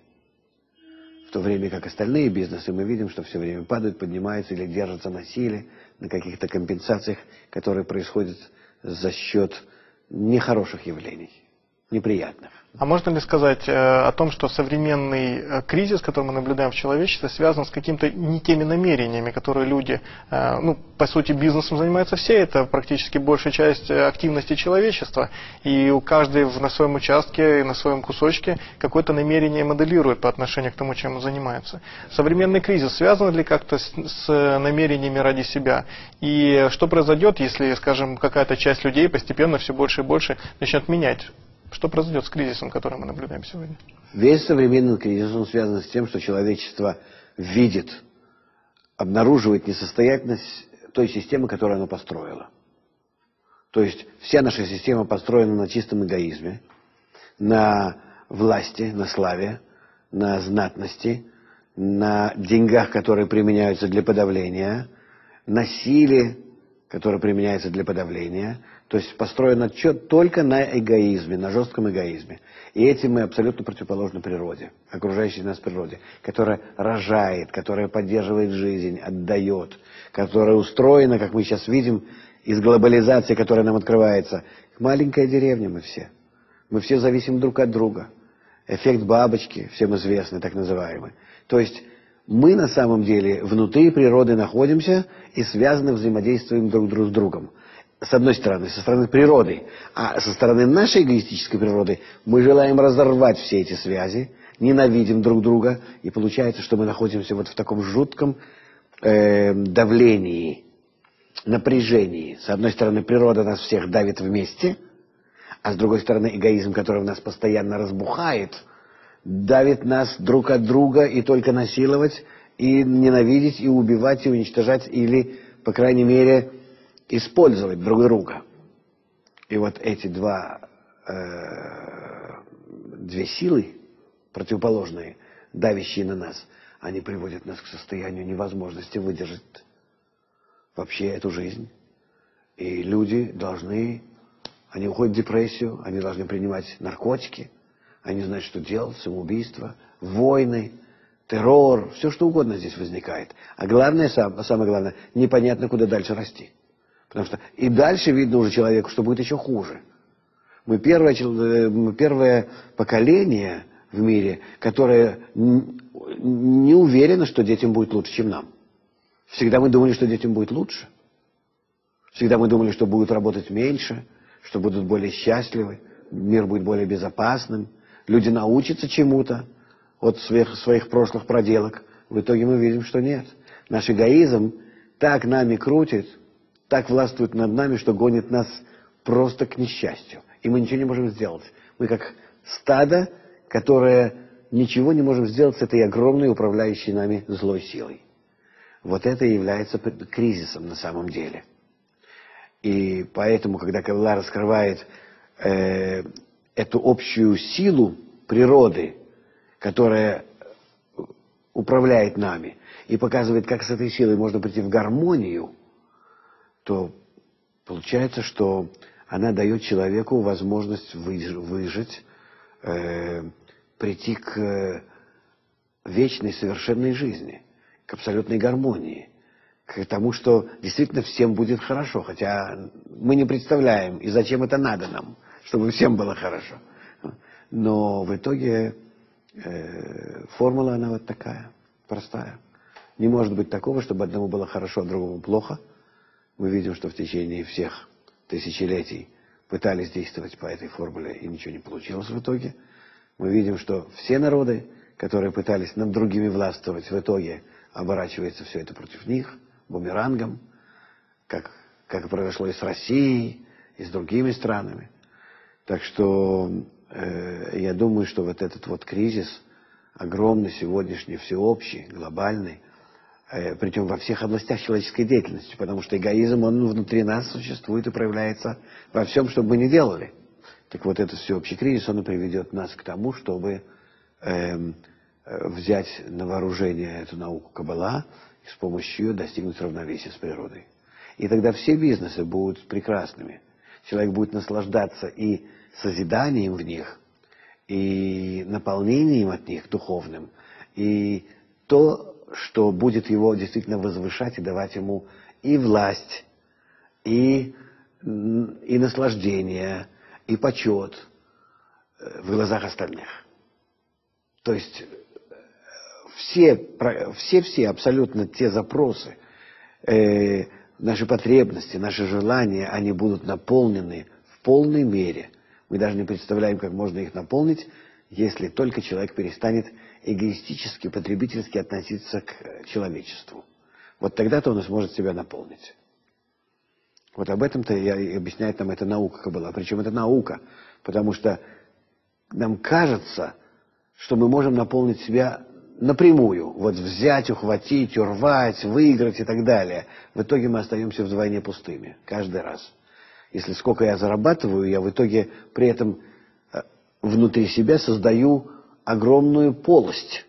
В то время как остальные бизнесы мы видим, что все время падают, поднимаются или держатся на силе, на каких-то компенсациях, которые происходят за счет нехороших явлений, неприятных. А можно ли сказать э, о том, что современный э, кризис, который мы наблюдаем в человечестве, связан с какими-то не теми намерениями, которые люди, э, ну, по сути, бизнесом занимаются все, это практически большая часть активности человечества, и у каждого на своем участке, на своем кусочке какое-то намерение моделирует по отношению к тому, чем он занимается. Современный кризис связан ли как-то с, с намерениями ради себя? И что произойдет, если, скажем, какая-то часть людей постепенно все больше и больше начнет менять? Что произойдет с кризисом, который мы наблюдаем сегодня? Весь современный кризис, он связан с тем, что человечество видит, обнаруживает несостоятельность той системы, которую оно построило. То есть вся наша система построена на чистом эгоизме, на власти, на славе, на знатности, на деньгах, которые применяются для подавления, на силе, которая применяется для подавления. То есть построен отчет только на эгоизме, на жестком эгоизме. И этим мы абсолютно противоположны природе, окружающей нас природе, которая рожает, которая поддерживает жизнь, отдает, которая устроена, как мы сейчас видим, из глобализации, которая нам открывается. Маленькая деревня мы все. Мы все зависим друг от друга. Эффект бабочки, всем известный, так называемый. То есть мы на самом деле внутри природы находимся и связаны, взаимодействуем друг, друг с другом. С одной стороны, со стороны природы, а со стороны нашей эгоистической природы мы желаем разорвать все эти связи, ненавидим друг друга, и получается, что мы находимся вот в таком жутком э, давлении, напряжении. С одной стороны, природа нас всех давит вместе, а с другой стороны, эгоизм, который в нас постоянно разбухает, давит нас друг от друга и только насиловать, и ненавидеть, и убивать, и уничтожать, или, по крайней мере, использовать друг друга. И вот эти два, э, две силы, противоположные, давящие на нас, они приводят нас к состоянию невозможности выдержать вообще эту жизнь. И люди должны, они уходят в депрессию, они должны принимать наркотики, они знают, что делать, самоубийство, войны, террор, все что угодно здесь возникает. А главное, самое главное, непонятно, куда дальше расти. Потому что и дальше видно уже человеку, что будет еще хуже. Мы первое, мы первое поколение в мире, которое не уверено, что детям будет лучше, чем нам. Всегда мы думали, что детям будет лучше. Всегда мы думали, что будут работать меньше, что будут более счастливы, мир будет более безопасным, люди научатся чему-то от своих, своих прошлых проделок. В итоге мы видим, что нет. Наш эгоизм так нами крутит, так властвует над нами, что гонит нас просто к несчастью. И мы ничего не можем сделать. Мы как стадо, которое ничего не можем сделать с этой огромной управляющей нами злой силой. Вот это и является кризисом на самом деле. И поэтому, когда Каббала раскрывает э, эту общую силу природы, которая управляет нами и показывает, как с этой силой можно прийти в гармонию, то получается, что она дает человеку возможность выжить, э, прийти к вечной совершенной жизни, к абсолютной гармонии, к тому, что действительно всем будет хорошо, хотя мы не представляем, и зачем это надо нам, чтобы всем было хорошо. Но в итоге э, формула, она вот такая, простая. Не может быть такого, чтобы одному было хорошо, а другому плохо. Мы видим, что в течение всех тысячелетий пытались действовать по этой формуле, и ничего не получилось в итоге. Мы видим, что все народы, которые пытались над другими властвовать, в итоге оборачивается все это против них, бумерангом, как, как произошло и с Россией, и с другими странами. Так что э, я думаю, что вот этот вот кризис, огромный, сегодняшний, всеобщий, глобальный, э, причем во всех областях человеческой деятельности, потому что эгоизм, он внутри нас существует и проявляется во всем, что бы мы ни делали. Так вот этот всеобщий кризис, он и приведет нас к тому, чтобы э, взять на вооружение эту науку Каббала и с помощью ее достигнуть равновесия с природой. И тогда все бизнесы будут прекрасными. Человек будет наслаждаться и созиданием в них, и наполнением от них духовным, и то, что будет его действительно возвышать и давать ему и власть, и, и наслаждение, и почет в глазах остальных. То есть все, все, все абсолютно те запросы, э, наши потребности, наши желания, они будут наполнены в полной мере. Мы даже не представляем, как можно их наполнить, если только человек перестанет эгоистически, потребительски относиться к человечеству. Вот тогда-то он и сможет себя наполнить. Вот об этом-то и объясняет нам эта наука Каббала. Причем это наука, потому что нам кажется, что мы можем наполнить себя напрямую, вот взять, ухватить, урвать, выиграть и так далее. В итоге мы остаемся вдвойне пустыми, каждый раз. Если сколько я зарабатываю, я в итоге при этом внутри себя создаю огромную полость,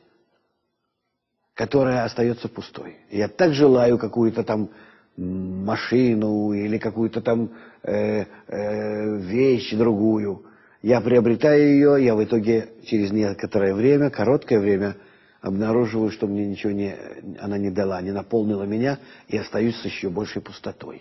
которая остается пустой. Я так желаю какую-то там машину или какую-то там э, э, вещь другую. Я приобретаю ее, я в итоге через некоторое время, короткое время, обнаруживаю, что мне ничего не, она не дала, не наполнила меня, и остаюсь с еще большей пустотой.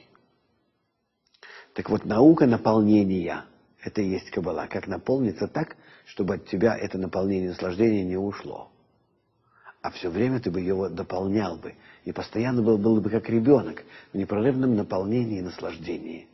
Так вот, наука наполнения – это и есть Каббала. Как наполниться так, чтобы от тебя это наполнение, наслаждение не ушло. А все время ты бы его дополнял бы. И постоянно был, был бы как ребенок в непрерывном наполнении и наслаждении.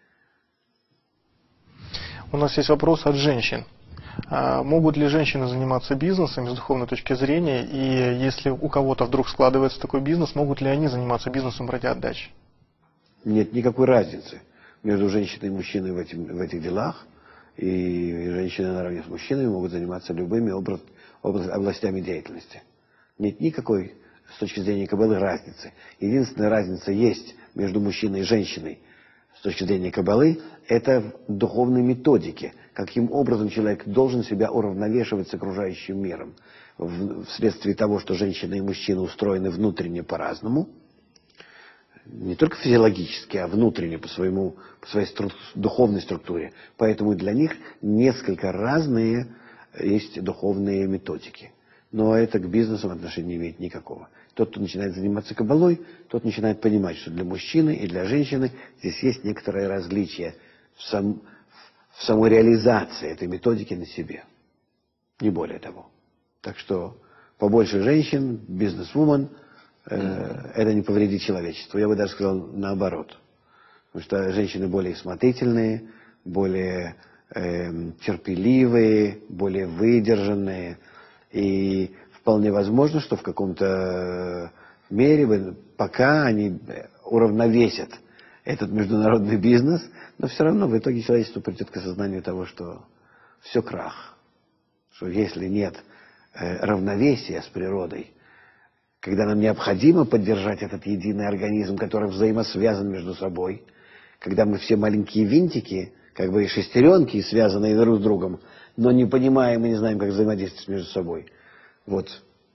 У нас есть вопрос от женщин. А могут ли женщины заниматься бизнесом с духовной точки зрения? И если у кого-то вдруг складывается такой бизнес, могут ли они заниматься бизнесом ради отдачи? Нет никакой разницы между женщиной и мужчиной в, этим, в этих делах. И женщины наравне с мужчинами могут заниматься любыми образ, образ, областями деятельности. Нет никакой, с точки зрения Каббалы, разницы. Единственная разница есть между мужчиной и женщиной с точки зрения Каббалы, это в духовной методике. Каким образом человек должен себя уравновешивать с окружающим миром. В, вследствие того, что женщина и мужчина устроены внутренне по-разному, не только физиологически, а внутренне по, своему, по своей стру, духовной структуре. Поэтому для них несколько разные есть духовные методики. Но это к бизнесу отношения не имеет никакого. Тот, кто начинает заниматься Каббалой, тот начинает понимать, что для мужчины и для женщины здесь есть некоторое различие в, сам, в самой реализации этой методики на себе. Не более того. Так что побольше женщин, бизнес-вумен, э, это не повредит человечеству. Я бы даже сказал наоборот. Потому что женщины более смотрительные, более э, терпеливые, более выдержанные. И вполне возможно, что в каком-то мере, пока они уравновесят этот международный бизнес, но все равно в итоге человечество придет к осознанию того, что все крах. Что если нет э, равновесия с природой, когда нам необходимо поддержать этот единый организм, который взаимосвязан между собой, когда мы все маленькие винтики, как бы и шестеренки, связанные друг с другом, но не понимаем и не знаем, как взаимодействовать между собой. Вот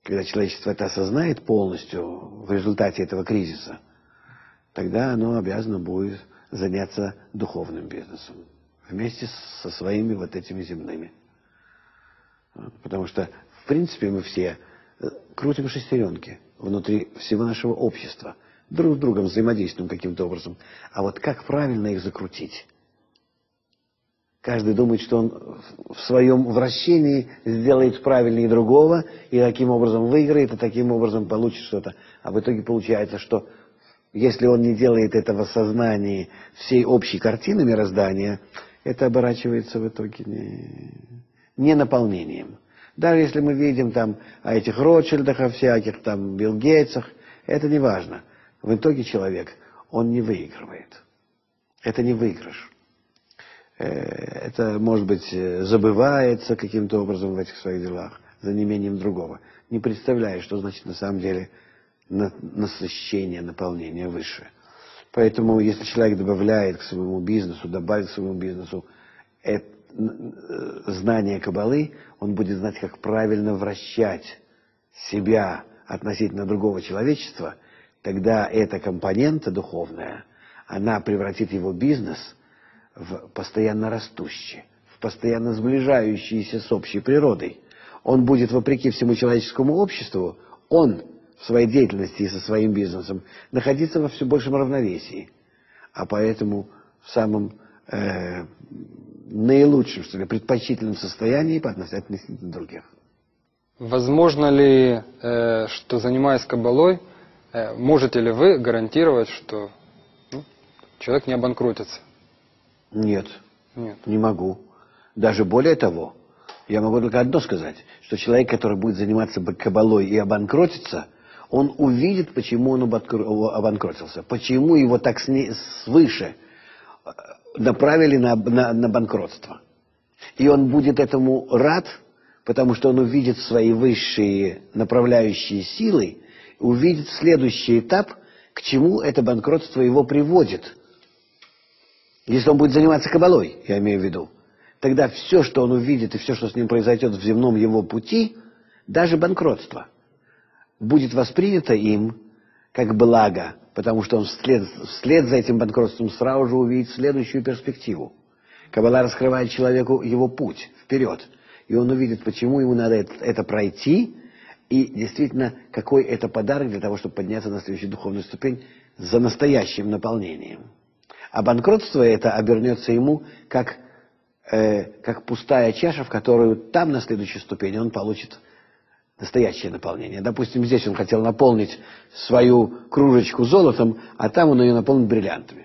когда человечество это осознает полностью в результате этого кризиса, тогда оно обязано будет заняться духовным бизнесом вместе со своими вот этими земными. Потому что, в принципе, мы все крутим шестеренки внутри всего нашего общества, друг с другом взаимодействуем каким-то образом. А вот как правильно их закрутить? Каждый думает, что он в своем вращении сделает правильнее другого, и таким образом выиграет, и таким образом получит что-то. А в итоге получается, что если он не делает этого в сознании всей общей картины мироздания, это оборачивается в итоге не, не наполнением. Даже если мы видим там о этих Ротшильдах, о всяких там Билл Гейтсах, это не важно. В итоге человек, он не выигрывает. Это не выигрыш. Это, может быть, забывается каким-то образом в этих своих делах, за неимением другого. Не представляя, что значит на самом деле насыщение, наполнение высшее. Поэтому, если человек добавляет к своему бизнесу, добавит к своему бизнесу это, знание Каббалы, он будет знать, как правильно вращать себя относительно другого человечества, тогда эта компонента духовная, она превратит его бизнес в постоянно растущий, в постоянно сближающийся с общей природой. Он будет, вопреки всему человеческому обществу, он в своей деятельности и со своим бизнесом находиться во все большем равновесии, а поэтому в самом э, наилучшем, что ли, предпочтительном состоянии по отношению к других. Возможно ли, э, что, занимаясь Каббалой, э, можете ли вы гарантировать, что ну, человек не обанкротится? Нет, Нет, не могу. Даже более того, я могу только одно сказать, что человек, который будет заниматься Каббалой и обанкротится, он увидит, почему он обанкротился, почему его так свыше направили на, на, на банкротство. И он будет этому рад, потому что он увидит свои высшие направляющие силы, увидит следующий этап, к чему это банкротство его приводит. Если он будет заниматься Каббалой, я имею в виду, тогда все, что он увидит и все, что с ним произойдет в земном его пути, даже банкротство, будет воспринято им как благо, потому что он вслед, вслед за этим банкротством сразу же увидит следующую перспективу. Каббала раскрывает человеку его путь вперед, и он увидит, почему ему надо это, это пройти, и действительно, какой это подарок для того, чтобы подняться на следующую духовную ступень за настоящим наполнением. А банкротство это обернется ему как, э, как пустая чаша, в которую там на следующей ступени он получит настоящее наполнение. Допустим, здесь он хотел наполнить свою кружечку золотом, а там он ее наполнит бриллиантами.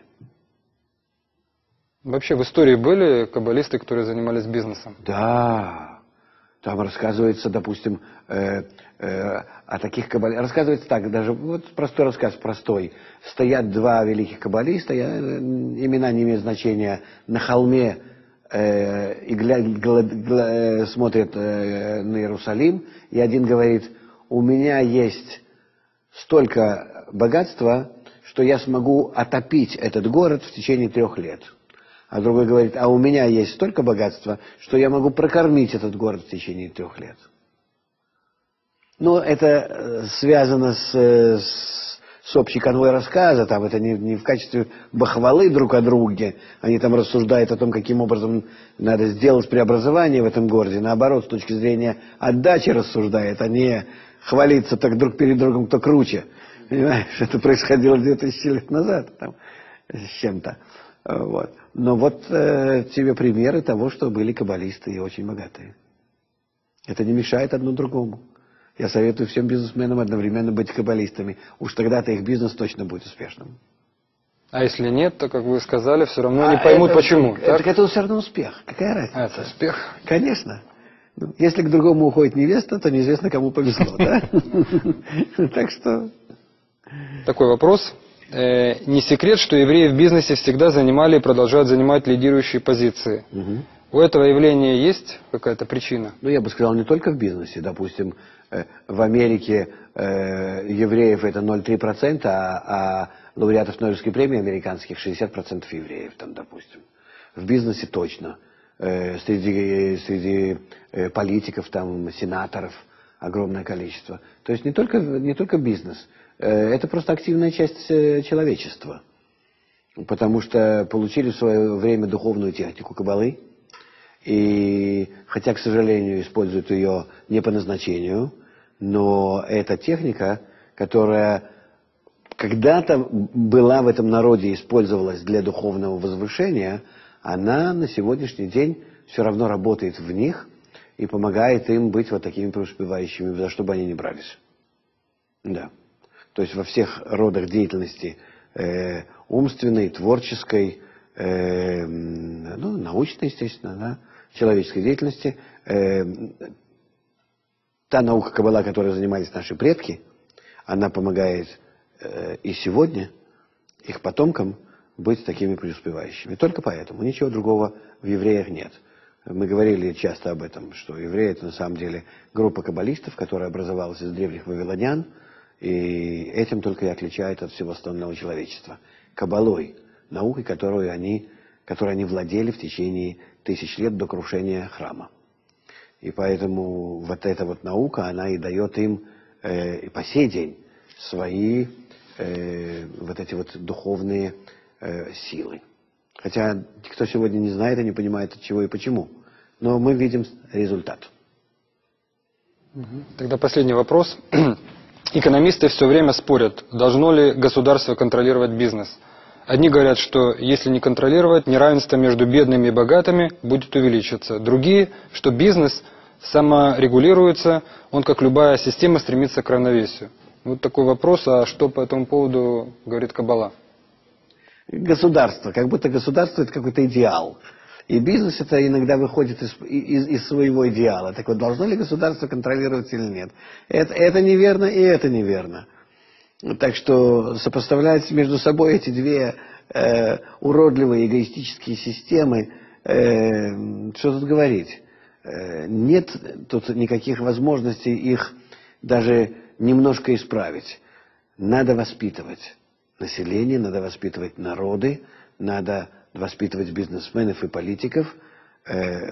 Вообще в истории были каббалисты, которые занимались бизнесом? Да. Там рассказывается, допустим, э, э, о таких каббалистах. Рассказывается так, даже вот простой рассказ, простой. Стоят два великих каббалиста, я, имена не имеют значения, на холме э, и гля, гла, гла, смотрят э, на Иерусалим, и один говорит: у меня есть столько богатства, что я смогу отопить этот город в течение трех лет. А другой говорит: а у меня есть столько богатства, что я могу прокормить этот город в течение трех лет. Но это связано с, с, с общей канвой рассказа, там это не, не в качестве бахвалы друг о друге, они там рассуждают о том, каким образом надо сделать преобразование в этом городе, наоборот, с точки зрения отдачи рассуждает, а не хвалиться так друг перед другом, кто круче. Понимаешь, это происходило две тысячи лет назад, там, с чем-то. Вот. Но вот э, тебе примеры того, что были каббалисты и очень богатые. Это не мешает одно другому. Я советую всем бизнесменам одновременно быть каббалистами. Уж тогда-то их бизнес точно будет успешным. А если нет, то, как вы сказали, все равно не а поймут, это, почему. Это, так? это все равно успех. Какая разница? Это успех. Конечно. Если к другому уходит невеста, то неизвестно, кому повезло. Так что... Такой вопрос. Не секрет, что евреи в бизнесе всегда занимали и продолжают занимать лидирующие позиции. Угу. У этого явления есть какая-то причина? Ну, я бы сказал, не только в бизнесе. Допустим, в Америке э, евреев это ноль целых три десятых процента, а, а лауреатов Нобелевской премии американских шестьдесят процентов евреев, там, допустим. В бизнесе точно. Э, среди среди э, политиков, там, сенаторов огромное количество. То есть не только, не только бизнес, это просто активная часть человечества. Потому что получили в свое время духовную технику каббалы, и хотя, к сожалению, используют ее не по назначению, но это техника, которая когда-то была в этом народе, использовалась для духовного возвышения, она на сегодняшний день все равно работает в них и помогает им быть вот такими преуспевающими, за что бы они ни брались. Да. То есть во всех родах деятельности э, умственной, творческой, э, ну, научной, естественно, да, человеческой деятельности, э, та наука каббала, которой занимались наши предки, она помогает э, и сегодня их потомкам быть такими преуспевающими. Только поэтому. Ничего другого в евреях нет. Мы говорили часто об этом, что евреи — это на самом деле группа каббалистов, которая образовалась из древних вавилонян, и этим только и отличает от всего остального человечества. Каббалой, наукой, которую они, которой они владели в течение тысяч лет до крушения храма. И поэтому вот эта вот наука, она и дает им э, и по сей день свои э, вот эти вот духовные э, силы. Хотя никто сегодня не знает и не понимает, от чего и почему. Но мы видим результат. Тогда последний вопрос. Экономисты все время спорят, должно ли государство контролировать бизнес. Одни говорят, что если не контролировать, неравенство между бедными и богатыми будет увеличиваться. Другие, что бизнес саморегулируется, он, как любая система, стремится к равновесию. Вот такой вопрос, а что по этому поводу говорит Каббала? Государство, как будто государство — это какой-то идеал. И бизнес это иногда выходит из, из, из своего идеала. Так вот, должно ли государство контролировать или нет? Это, это неверно, и это неверно. Так что сопоставлять между собой эти две э, уродливые эгоистические системы, э, что тут говорить? Э, нет тут никаких возможностей их даже немножко исправить. Надо воспитывать население, надо воспитывать народы, надо воспитывать бизнесменов и политиков э,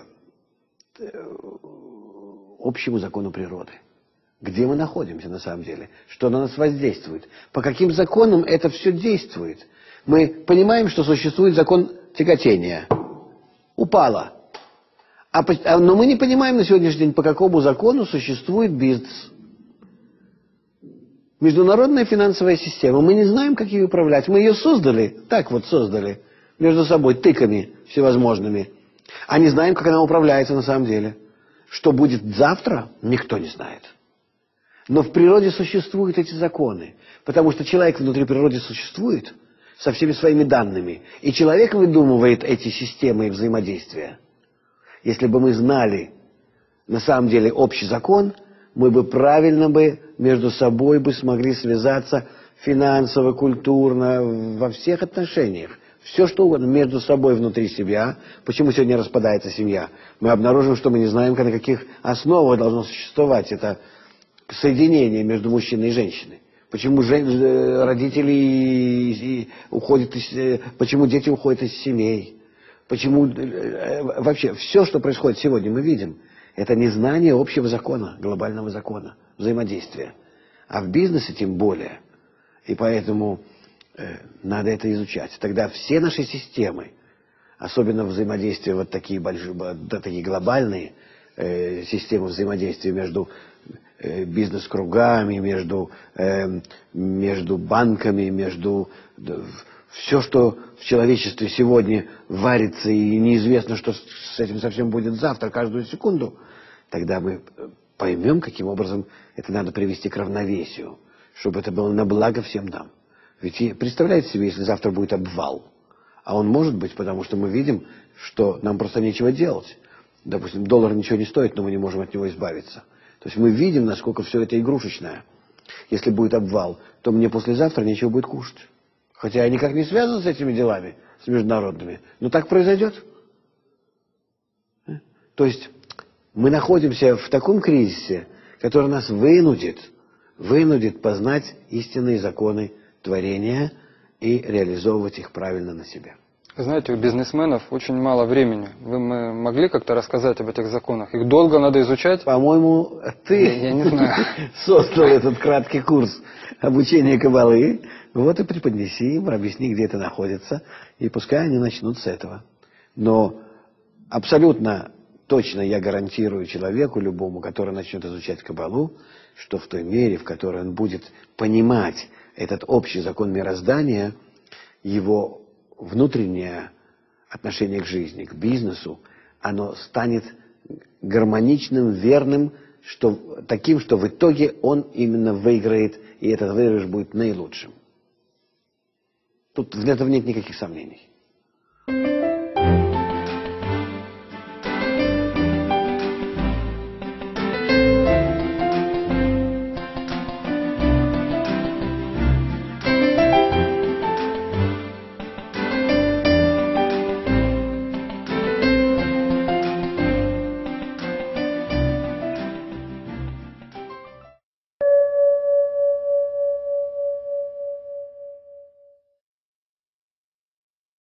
общему закону природы. Где мы находимся на самом деле? Что на нас воздействует? По каким законам это все действует? Мы понимаем, что существует закон тяготения. Упало. А, но мы не понимаем на сегодняшний день, по какому закону существует бизнес. Международная финансовая система. Мы не знаем, как ее управлять. Мы ее создали, так вот создали, между собой, тыками всевозможными. А не знаем, как она управляется на самом деле. Что будет завтра, никто не знает. Но в природе существуют эти законы. Потому что человек внутри природы существует со всеми своими данными. И человек выдумывает эти системы и взаимодействия. Если бы мы знали на самом деле общий закон, мы бы правильно бы между собой бы смогли связаться финансово, культурно, во всех отношениях. Все что угодно между собой внутри себя. Почему сегодня распадается семья? Мы обнаружим, что мы не знаем, на каких основах должно существовать это соединение между мужчиной и женщиной. Почему родители уходят из, почему дети уходят из семей. Почему вообще все, что происходит сегодня, мы видим. Это незнание общего закона, глобального закона, взаимодействия. А в бизнесе тем более. И поэтому э, надо это изучать. Тогда все наши системы, особенно взаимодействия вот такие большие, да, такие глобальные э, системы взаимодействия между э, бизнес-кругами, между, э, между банками, между... Да, все, что в человечестве сегодня варится, и неизвестно, что с этим совсем будет завтра, каждую секунду, тогда мы поймем, каким образом это надо привести к равновесию, чтобы это было на благо всем нам. Ведь представляете себе, если завтра будет обвал, а он может быть, потому что мы видим, что нам просто нечего делать. Допустим, доллар ничего не стоит, но мы не можем от него избавиться. То есть мы видим, насколько все это игрушечное. Если будет обвал, то мне послезавтра нечего будет кушать. Хотя я никак не связан с этими делами, с международными. Но так произойдет. То есть мы находимся в таком кризисе, который нас вынудит, вынудит познать истинные законы творения и реализовывать их правильно на себе. Знаете, у бизнесменов очень мало времени. Вы мы могли как-то рассказать об этих законах? Их долго надо изучать? По-моему, ты Я, я не знаю. создал этот краткий курс обучения каббалы. Вот и преподнеси им, объясни, где это находится, и пускай они начнут с этого. Но абсолютно точно я гарантирую человеку, любому, который начнет изучать каббалу, что в той мере, в которой он будет понимать этот общий закон мироздания, его внутреннее отношение к жизни, к бизнесу, оно станет гармоничным, верным, что, таким, что в итоге он именно выиграет, и этот выигрыш будет наилучшим. Тут в этом нет никаких сомнений.